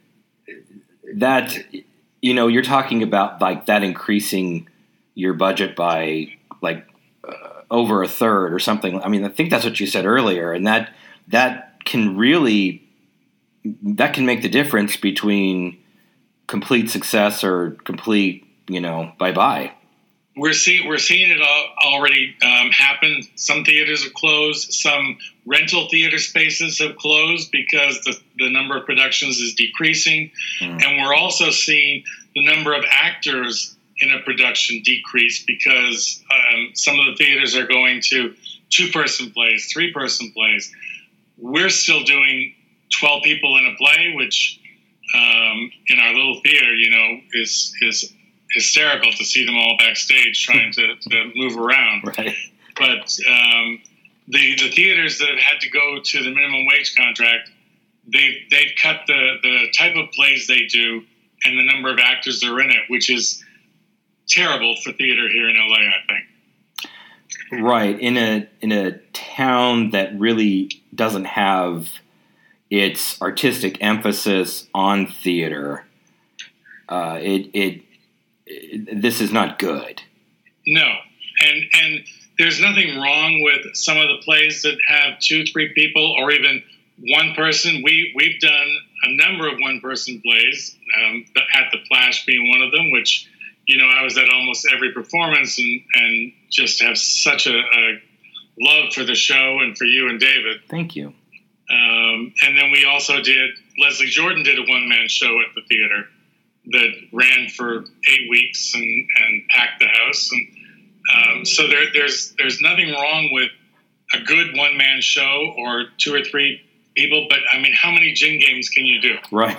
Speaker 1: that, you know, you're talking about like that increasing your budget by like uh, over a third or something. I mean, I think that's what you said earlier, and that that can really that can make the difference between complete success or complete, you know, bye bye.
Speaker 2: We're seeing we're seeing it all already um, happen. Some theaters have closed. Some rental theater spaces have closed because the, the number of productions is decreasing. Mm. And we're also seeing the number of actors in a production decrease because um, some of the theaters are going to two-person plays, three-person plays. We're still doing twelve people in a play, which um, in our little theater, you know, is is hysterical to see them all backstage trying to, to move around.
Speaker 1: Right.
Speaker 2: But um, the the theaters that have had to go to the minimum wage contract, they they've cut the, the type of plays they do and the number of actors that are in it, which is terrible for theater here in L A, I think.
Speaker 1: Right. In a in a town that really doesn't have its artistic emphasis on theater, uh, it it this is not good.
Speaker 2: No. And and there's nothing wrong with some of the plays that have two, three people or even one person. We, we've done a number of one-person plays, um, At the Flash being one of them, which, you know, I was at almost every performance and, and just have such a, a love for the show and for you and David.
Speaker 1: Thank you.
Speaker 2: Um, and then we also did, Leslie Jordan did a one-man show at the theater that ran for eight weeks and, and packed the house. And um, so there, there's there's nothing wrong with a good one-man show or two or three people, but, I mean, how many gin games can you do?
Speaker 1: Right.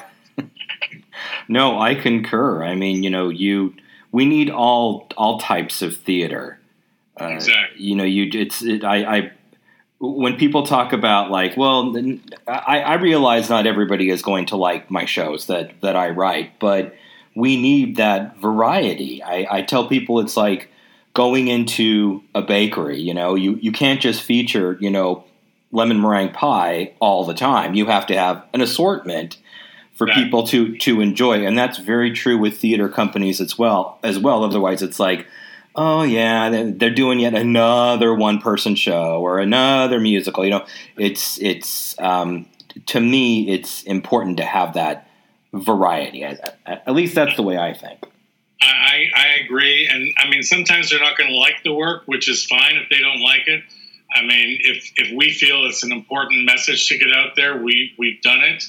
Speaker 1: No, I concur. I mean, you know, you we need all all types of theater. Uh,
Speaker 2: exactly.
Speaker 1: You know, you it's it, I, I when people talk about like, well, I, I realize not everybody is going to like my shows that, that I write, but we need that variety. I, I tell people it's like going into a bakery. You know, you, you can't just feature, you know, lemon meringue pie all the time. You have to have an assortment for yeah. people to, to enjoy. And that's very true with theater companies as well, as well. Otherwise, it's like, oh, yeah, they're doing yet another one-person show or another musical. You know, it's it's um, to me, it's important to have that variety. At, at least that's the way I think.
Speaker 2: I, I agree. And, I mean, sometimes they're not going to like the work, which is fine if they don't like it. I mean, if, if we feel it's an important message to get out there, we, we've done it.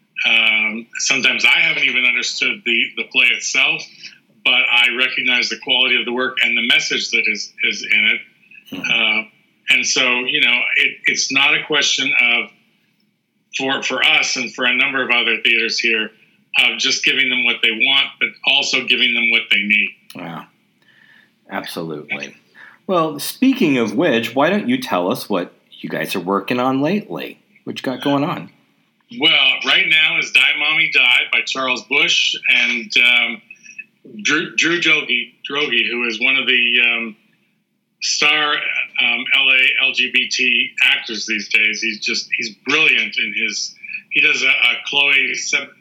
Speaker 2: Um, sometimes I haven't even understood the, the play itself, but I recognize the quality of the work and the message that is, is in it. Mm-hmm. Uh, and so, you know, it, it's not a question of, for for us and for a number of other theaters here, of just giving them what they want, but also giving them what they need.
Speaker 1: Wow. Absolutely. Well, speaking of which, why don't you tell us what you guys are working on lately? What you got going on?
Speaker 2: Well, right now is Die Mommy Die by Charles Busch and um, Drew, Drew Droege, Droege, who is one of the um, star um, L A L G B T actors these days. He's just, he's brilliant in his, he does a, a Chloe,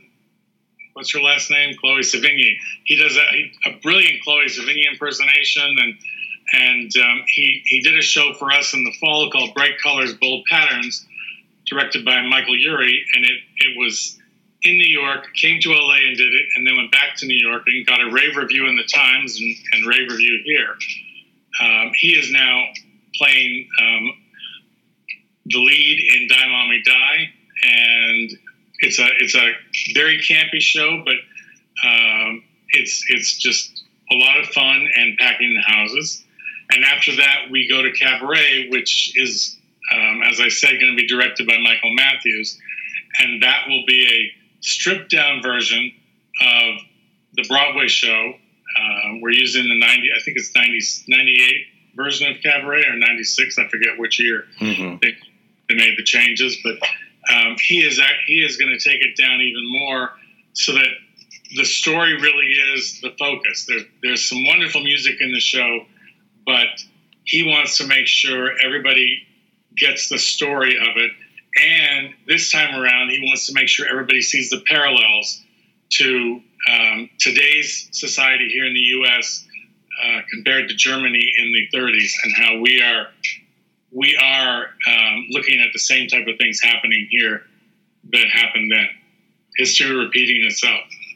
Speaker 2: what's her last name? Chloe Sevigny. He does a, a brilliant Chloe Sevigny impersonation, and and um, he, he did a show for us in the fall called Bright Colors, Bold Patterns, directed by Michael Urie, and it, it was in New York, came to L A and did it, and then went back to New York and got a rave review in the Times and, and rave review here. Um, he is now playing um, the lead in Die Mommy Die, and it's a it's a very campy show, but um, it's it's just a lot of fun and packing the houses. And after that, we go to Cabaret, which is, um, as I said, going to be directed by Michael Matthews, and that will be a stripped-down version of the Broadway show. Uh, we're using the ninety, I think it's ninety, ninety-eight version of Cabaret, or ninety-six, I forget which year mm-hmm. they, they made the changes, but um, he is he is going to take it down even more so that the story really is the focus. There's there's some wonderful music in the show, but he wants to make sure everybody gets the story of it. And this time around, he wants to make sure everybody sees the parallels to um, today's society here in the U S uh, compared to Germany in the thirties, and how we are we are um, looking at the same type of things happening here that happened then. History repeating itself.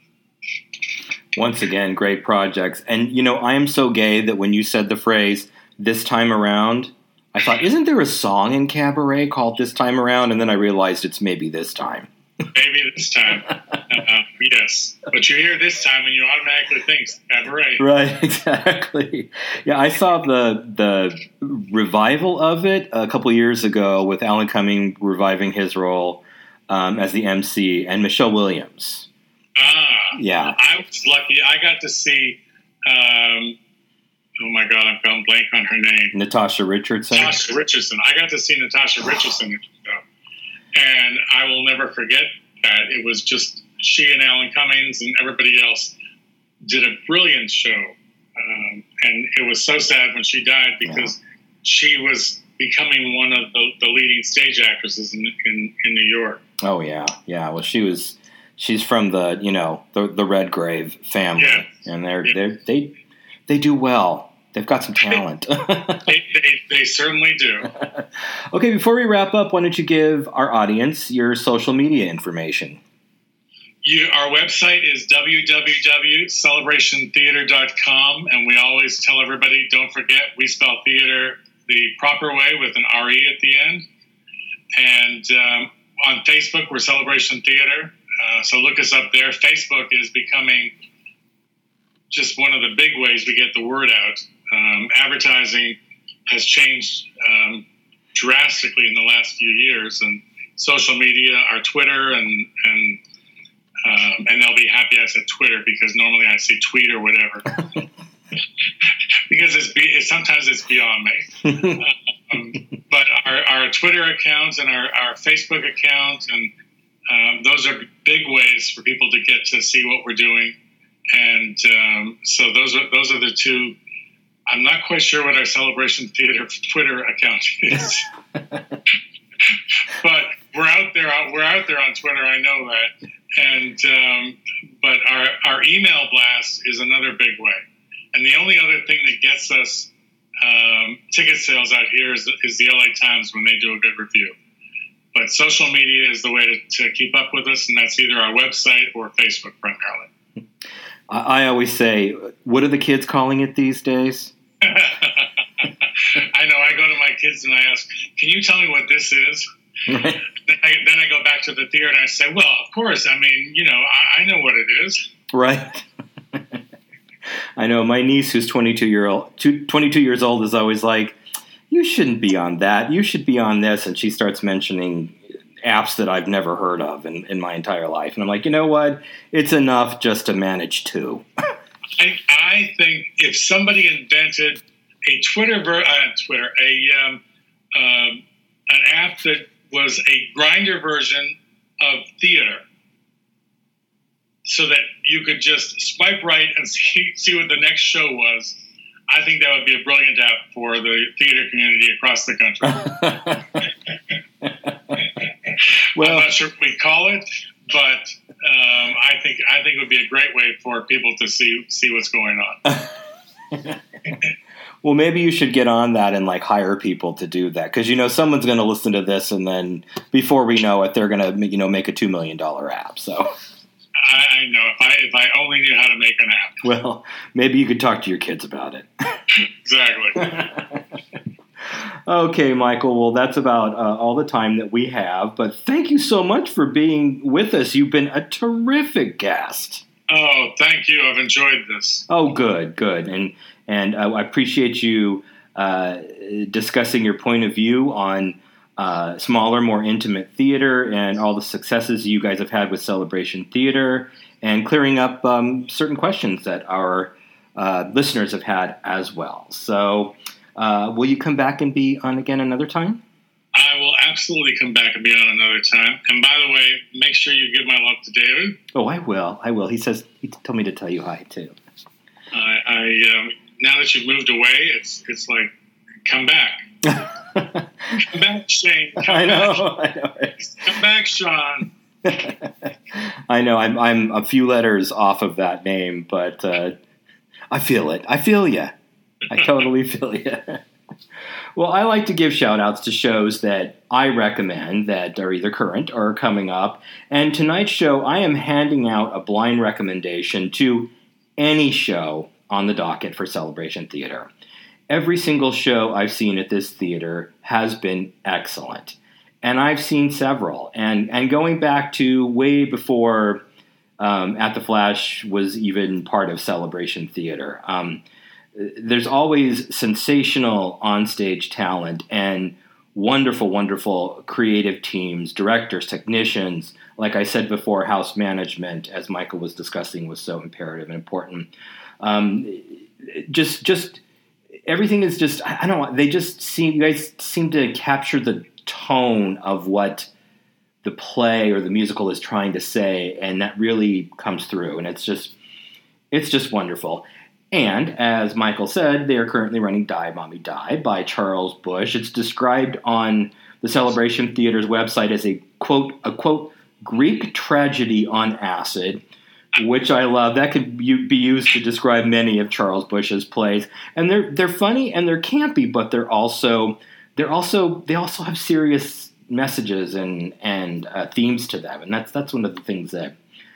Speaker 1: Once again, great projects. And, you know, I am so gay that when you said the phrase, this time around, I thought, isn't there a song in Cabaret called This Time Around? And then I realized it's maybe this time.
Speaker 2: Maybe this time. Uh, yes. But you hear this time and you automatically think Cabaret.
Speaker 1: Right, exactly. Yeah, I saw the the revival of it a couple years ago with Alan Cumming reviving his role um, as the M C and Michelle Williams.
Speaker 2: Ah.
Speaker 1: Yeah.
Speaker 2: I was lucky. I got to see... Um, Oh my God, I'm going blank on her name.
Speaker 1: Natasha Richardson.
Speaker 2: Natasha Richardson. I got to see Natasha Richardson, and I will never forget that. It was just she and Alan Cummings and everybody else did a brilliant show, um, and it was so sad when she died because yeah. she was becoming one of the, the leading stage actresses in, in in New York.
Speaker 1: Oh yeah, yeah. Well, she was. She's from the you know the the Redgrave family,
Speaker 2: yeah.
Speaker 1: and they're
Speaker 2: yeah.
Speaker 1: they they they do well. They've got some talent.
Speaker 2: they, they, they certainly do.
Speaker 1: Okay, before we wrap up, why don't you give our audience your social media information?
Speaker 2: You, our website is w w w dot celebration theater dot com, and we always tell everybody, don't forget, we spell theater the proper way with an R E at the end. And um, on Facebook, we're Celebration Theater, uh, so look us up there. Facebook is becoming just one of the big ways we get the word out. Um, advertising has changed um, drastically in the last few years, and social media, our Twitter, and and um, and they'll be happy I said Twitter because normally I say tweet or whatever because it's, be, it's sometimes it's beyond me. um, but our, our Twitter accounts and our, our Facebook account, and um, those are big ways for people to get to see what we're doing. And um, so those are those are the two. I'm not quite sure what our Celebration Theater Twitter account is, but we're out there. We're out there on Twitter. I know that. And um, but our our email blast is another big way. And the only other thing that gets us um, ticket sales out here is, is the L A Times when they do a good review. But social media is the way to, to keep up with us, and that's either our website or Facebook primarily.
Speaker 1: I always say, what are the kids calling it these days?
Speaker 2: I know. I go to my kids and I ask, can you tell me what this is? Right. Then, I, then I go back to the theater and I say, well, of course. I mean, you know, I, I know what it is.
Speaker 1: Right. I know. My niece, who's twenty-two, year old, twenty-two years old, is always like, you shouldn't be on that. You should be on this. And she starts mentioning apps that I've never heard of in, in my entire life. And I'm like, you know what? It's enough just to manage two.
Speaker 2: I, I think if somebody invented a Twitter, ver- uh, Twitter, a um, um, an app that was a Grindr version of theater, so that you could just swipe right and see, see what the next show was, I think that would be a brilliant app for the theater community across the country. Well, I'm not sure what we call it, but um, I think I think it would be a great way for people to see see what's going on.
Speaker 1: Well, maybe you should get on that and like hire people to do that, because you know someone's going to listen to this, and then before we know it, they're going to you know make a two million dollar app. So
Speaker 2: I, I know if I if I only knew how to make an app.
Speaker 1: Well, maybe you could talk to your kids about it.
Speaker 2: Exactly.
Speaker 1: Okay, Michael. Well, that's about uh, all the time that we have. But thank you so much for being with us. You've been a terrific guest.
Speaker 2: Oh, thank you. I've enjoyed this.
Speaker 1: Oh, good, good. And and uh, I appreciate you uh, discussing your point of view on uh, smaller, more intimate theater and all the successes you guys have had with Celebration Theater, and clearing up um, certain questions that our uh, listeners have had as well. So uh, will you come back and be on again another time?
Speaker 2: I will absolutely. absolutely come back and be on another time. And by the way, make sure you give my love to David.
Speaker 1: Oh, I will. I will. He says he told me to tell you hi too.
Speaker 2: I, I um, now that you've moved away, it's it's like come back, come back, Shane. Come
Speaker 1: I know.
Speaker 2: Back.
Speaker 1: I know.
Speaker 2: Come back, Sean.
Speaker 1: I know. I'm I'm a few letters off of that name, but uh, I feel it. I feel you. I totally feel you. Well, I like to give shout-outs to shows that I recommend that are either current or coming up. And tonight's show, I am handing out a blind recommendation to any show on the docket for Celebration Theater. Every single show I've seen at this theater has been excellent. And I've seen several. And, and going back to way before um, At the Flash was even part of Celebration Theater. Um There's always sensational onstage talent and wonderful, wonderful creative teams, directors, technicians. Like I said before, house management, as Michael was discussing, was so imperative and important. Um, just, just everything is just, I don't know, they just seem, you guys seem to capture the tone of what the play or the musical is trying to say, and that really comes through. And it's just, it's just wonderful. And, as Michael said, they are currently running Die, Mommy Die by Charles Busch. It's described on the Celebration Theater's website as a, quote, a, quote, Greek tragedy on acid, which I love. That could be used to describe many of Charles Busch's plays. And they're they're funny and they're campy, but they're also, they're also, they also have serious messages and, and uh, themes to them. And that's, that's one of the things that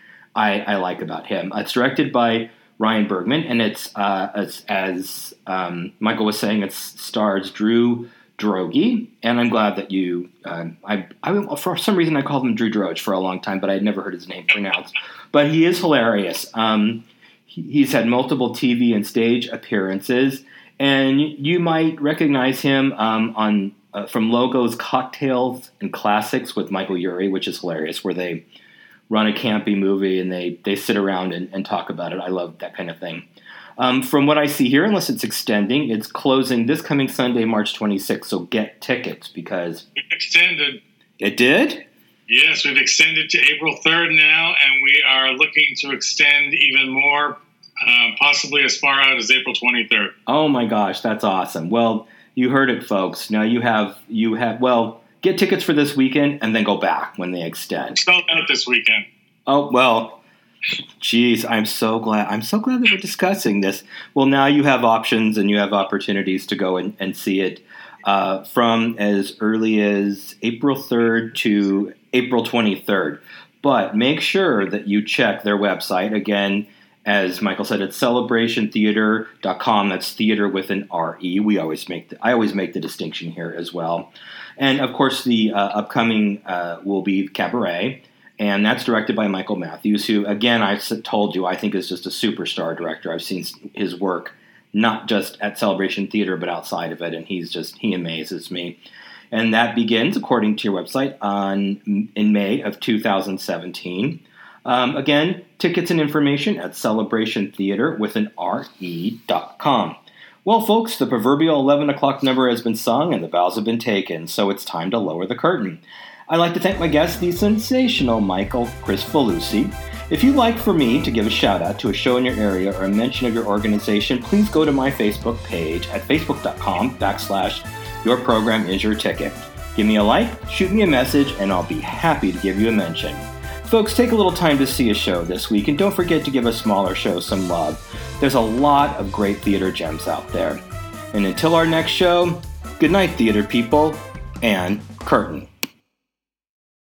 Speaker 1: I, I like about him. It's directed by Ryan Bergman, and it's, uh, as, as um, Michael was saying, it stars Drew Droege, and I'm glad that you, uh, I, I, for some reason I called him Drew Droege for a long time, but I had never heard his name pronounced. But he is hilarious. Um, he, he's had multiple T V and stage appearances, and you might recognize him um, on uh, from Logo's Cocktails and Classics with Michael Urie, which is hilarious, where they run a campy movie and they, they sit around and, and talk about it. I love that kind of thing. Um, from what I see here, unless it's extending, it's closing this coming Sunday, March twenty-sixth. So get tickets because
Speaker 2: We've extended.
Speaker 1: It did?
Speaker 2: Yes, we've extended to April third now, and we are looking to extend even more, um, possibly as far out as April twenty-third.
Speaker 1: Oh my gosh, that's awesome. Well, you heard it, folks. Now you have you have well. Get tickets for this weekend and then go back when they extend.
Speaker 2: Sold out this weekend.
Speaker 1: Oh, well, geez, I'm so glad. I'm so glad that we're discussing this. Well, now you have options and you have opportunities to go and, and see it uh, from as early as April third to April twenty-third. But make sure that you check their website. Again, as Michael said, it's celebration theater dot com. That's theater with an R E. We always make the, I always make the distinction here as well. And, of course, the uh, upcoming uh, will be Cabaret, and that's directed by Michael Matthews, who, again, I've told you, I think is just a superstar director. I've seen his work not just at Celebration Theater, but outside of it, and he's just, he amazes me. And that begins, according to your website, on in May of two thousand seventeen. Um, again, tickets and information at celebration theater with an R E dot com. Well, folks, the proverbial eleven o'clock number has been sung and the vows have been taken, so it's time to lower the curtain. I'd like to thank my guest, the sensational Michael Kricfalusi. If you'd like for me to give a shout-out to a show in your area or a mention of your organization, please go to my Facebook page at facebook.com backslash your program is your ticket. Give me a like, shoot me a message, and I'll be happy to give you a mention. Folks, take a little time to see a show this week, and don't forget to give a smaller show some love. There's a lot of great theater gems out there. And until our next show, good night, theater people, and curtain.